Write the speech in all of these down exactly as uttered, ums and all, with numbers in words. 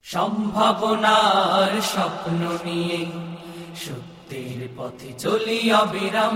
সম্ভাবনার স্বপ্ন নিয়ে সত্যের পথে চলি অবিরাম,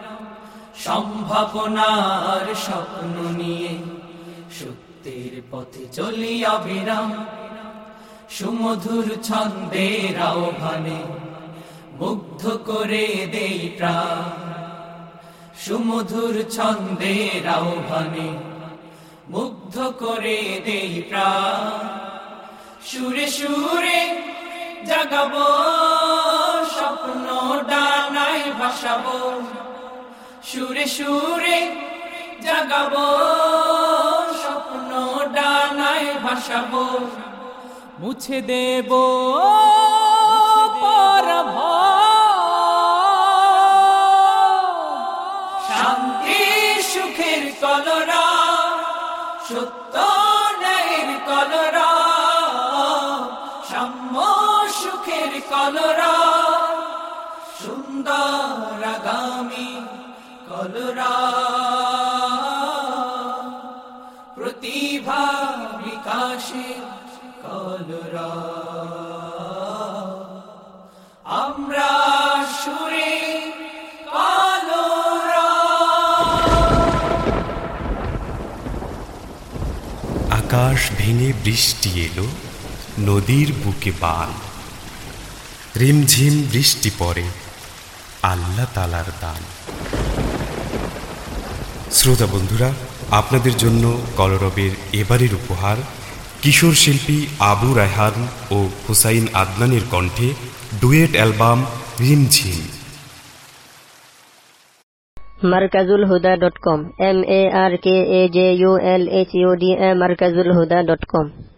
সম্ভাবনার স্বপ্ন নিয়ে সত্যের পথে চলি অবিরাম। সুমধুর ছন্দের আহ্বানে মুগ্ধ করে দেই প্রাণ, সুমধুর ছন্দের আহ্বানে মুগ্ধ করে দেই প্রাণ। সুরে সুরে জাগাবো স্বপ্ন ডানায় ভাসাবো, সুরে সুরে জাগাবো স্বপ্ন ডানায় ভাসাবো। মুছে দেব শান্তি সুখের কলরা, সত্য ন্যায়ের কলরা, সাম্য সুখের কলরা, সুন্দর আগামী কলরা, প্রতিভা বিকাশের কলরা। আমরা সুরে কলরা। আকাশ ভেঙে বৃষ্টি এলো, নদীর বুকে বান, রিমঝিম বৃষ্টি পড়ে, আল্লাহ তাআলার দান। শ্রোতা বন্ধুরা, আপনাদের জন্য কলরবের এবারের উপহার কিশোর শিল্পী আবু রায়হান ও হুসাইন আদনানের কণ্ঠে duet album Rimjhim. Markazul Huda dot com, M A R K A J U L H U D A Markazul Huda dot com.